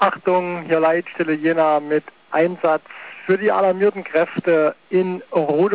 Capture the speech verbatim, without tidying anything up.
Achtung, hier Leitstelle Jena mit Einsatz für die alarmierten Kräfte in Rode.